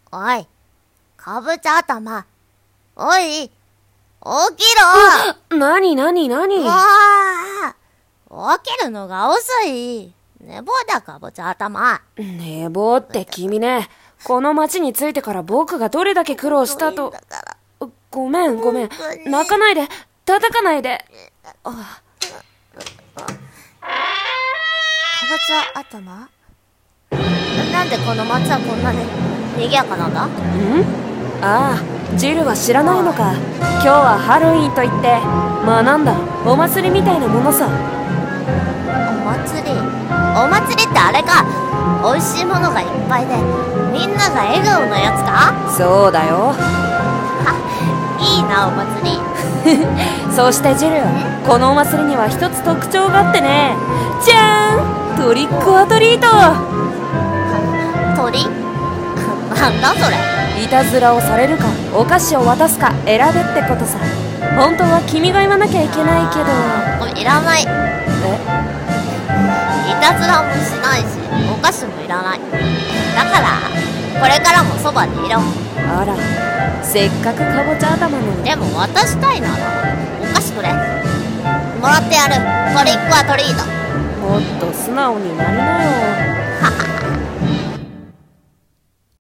おい、かぼちゃ頭。おい、起きろ。 なにもう、起きるのが遅い。寝坊だ、かぼちゃ頭。 寝坊って君ね。この町に着いてから僕がどれだけ苦労したと。ごめん。泣かないで。叩かないで。 かぼちゃ頭？なんでこの町はこんなに賑やかなんだ？ ああ、ジルは知らないのか。今日はハロウィンといって、なんだ、お祭りみたいなものさ。 お祭りってあれか。美味しいものがいっぱいでみんなが笑顔のやつか？ そうだよ。 いいな、お祭り。 そしてジル、このお祭りには一つ特徴があってね。じゃーん、トリックオアトリート。 鳥？なんだそれ。 いたずらをされるかお菓子を渡すか選べってことさ。本当は君が言わなきゃいけないけど。 これいらない。いたずらもしないしお菓子もいらない。だからこれからもそばにいろ。 あら、せっかくかぼちゃ頭の。 でも渡したいならお菓子くれ。もらってやる。トリックはトリート。 もっと素直になりなよ。